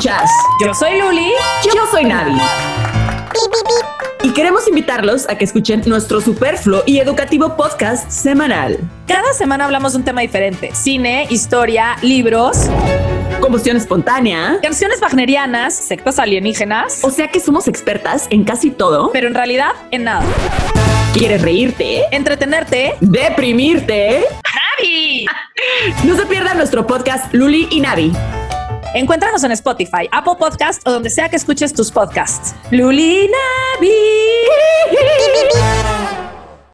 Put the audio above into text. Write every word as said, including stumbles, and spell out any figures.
escuchas? Yo soy Luli. Yo soy Navi. Y queremos invitarlos a que escuchen nuestro superfluo y educativo podcast semanal. Cada semana hablamos de un tema diferente: cine, historia, libros, combustión espontánea, canciones wagnerianas, sectas alienígenas. O sea que somos expertas en casi todo, pero en realidad en nada. ¿Quieres reírte? ¿Entretenerte? ¿Deprimirte? ¡Navi! No se pierdan nuestro podcast Luli y Navi. Encuéntranos en Spotify, Apple Podcast o donde sea que escuches tus podcasts. Luli y Navi.